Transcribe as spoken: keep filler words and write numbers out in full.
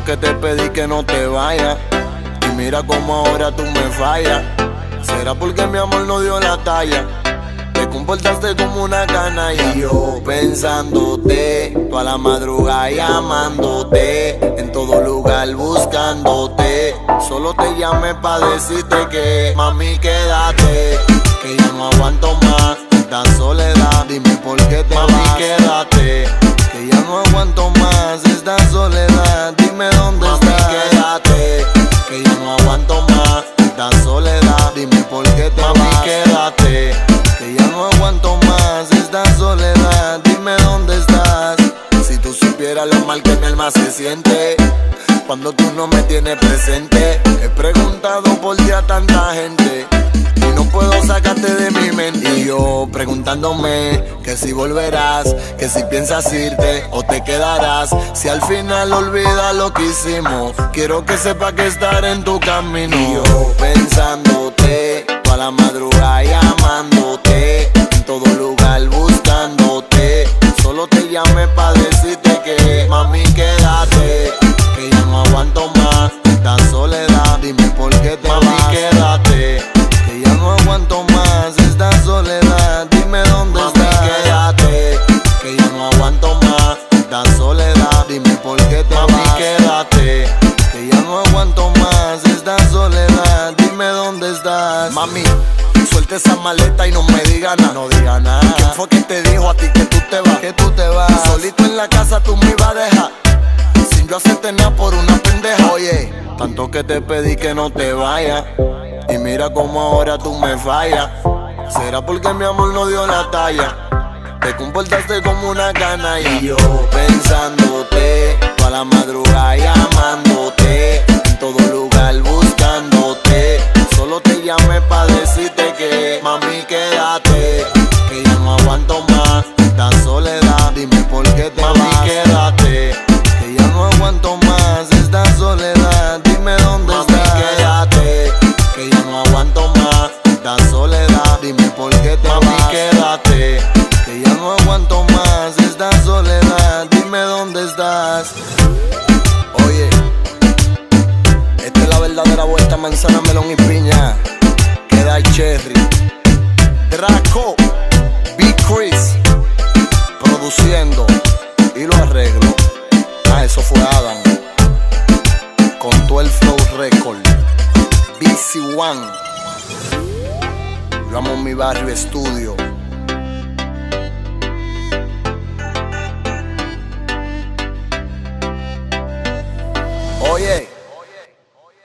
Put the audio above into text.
que te pedí que no te vayas, y mira cómo ahora tú me fallas. ¿Será porque mi amor no dio la talla? Te comportaste como una canalla. Y yo pensándote, toda la madrugada llamándote, en todo lugar buscándote. Solo te llamé pa' decirte que, mami, quédate, que ya no aguanto más esta soledad. Dime por qué te vas. Mami, quédate, que ya no aguanto más esta soledad. Dime dónde estás. Mami, quédate, que ya no aguanto más esta soledad. Dime por qué te vas. Mami, quédate, que ya no aguanto más esta soledad. Dime dónde estás. Si tú supieras lo mal que mi alma se siente cuando tú no me tienes presente. He preguntado por ti a tanta gente y no puedo sacarte de mi mente. Y yo preguntándome que si volverás, que si piensas irte o te quedarás. Si al final olvidas lo que hicimos, quiero que sepas que estaré en tu camino. Y yo pensándote, toda la madrugada llamándote, en todo lugar buscándote. Solo te llamé pa' decirte que, mami, quédate, que ya no aguanto más esta soledad. Dime por qué te vas. Mami, quédate, que ya no aguanto más esta soledad. Dime dónde estás. Mami, quédate, que ya no aguanto más esta soledad. Dime por qué te vas. Mami, quédate, que ya no aguanto más esta soledad. Dime dónde estás. Mami, suelta esa maleta y no me digas nada. No diga nada. ¿Quién fue que te dijo a ti que tú te vas? Que tú te vas. Solito en la casa tú me ibas a dejar, sin yo hacerte nada por una pendeja. Oye, tanto que te pedí que no te vayas, y mira cómo ahora tú me fallas. ¿Será porque mi amor no dio la talla? Te comportaste como una canalla. Y yo pensándote, toda la madrugada llamándote, en todo lugar buscándote. Solo te llamé pa' decirte que, mami, quédate, que ya no aguanto más esta soledad. Dime por qué te vas. Mami, quédate, que ya no aguanto más esta soledad. Dime dónde estás. Mami, quédate, que ya no aguanto más esta soledad. Dime por qué te vas. Mami, quédate, que ya no aguanto más esta soledad. Dime dónde estás. Oye, esta es la verdadera vuelta, manzana, melón y piña. Queda Cherry, Draco, Big Chris, produciendo y lo arreglo. Ah, eso fue Adam, con todo el flow record. B C One, yo amo mi barrio estudio. Oye.